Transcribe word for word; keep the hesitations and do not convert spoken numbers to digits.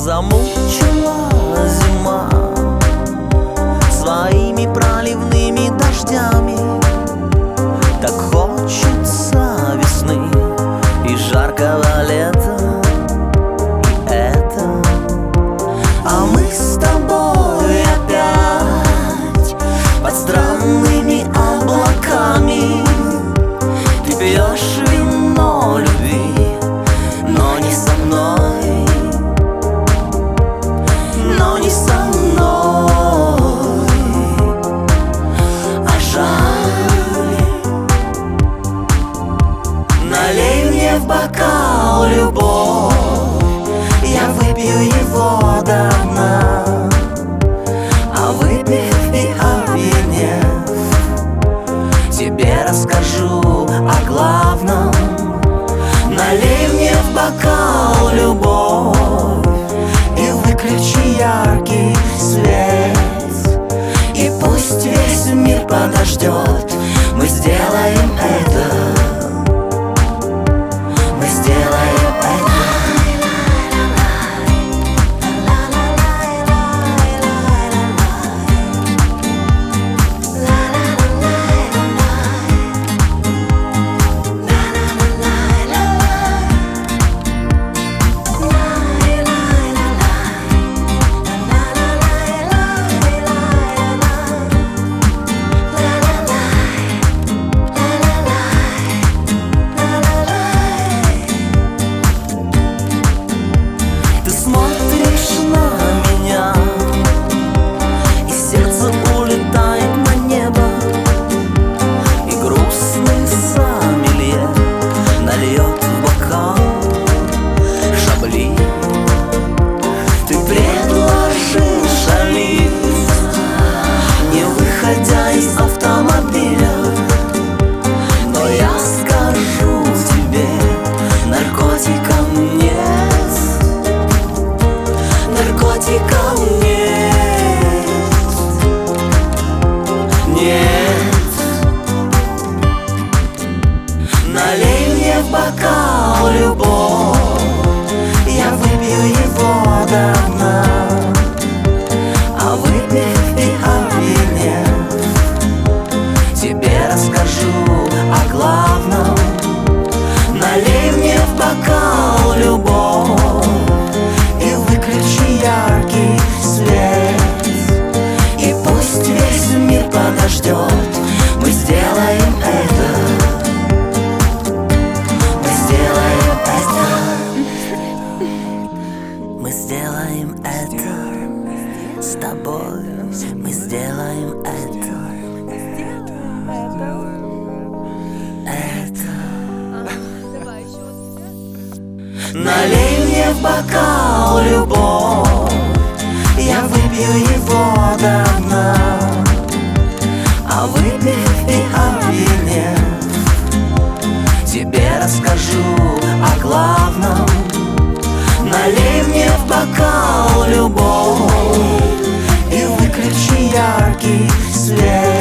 Замучила зима своими проливными дождями. Так хочется весны и жаркого лета. И это, а мы с тобой опять под странными облаками. Ты пьешь вино любви, но не со мной, но не со мной, а жаль. Налей мне в бокал любовь, я выпью его до дна. А выпив и опьянев, тебе расскажу о главном. Налей мне в бокал любовь и выключи яркий свет. И пусть весь мир подождет, мы сделаем это. Мы сделаем это. Налей мне в бокал любовь, я выпью его до дна. А выпив и опьянев, тебе расскажу о главном. Налей мне в бокал любовь и выключи яркий свет. И пусть весь мир подождет, мы сделаем это. Мы сделаем это с тобой, мы сделаем это. Это. Налей мне в бокал любовь, я выпью его до дна. А выпив и опьянев, тебе расскажу о главном. Налей мне в бокал любовь и выключи яркий свет.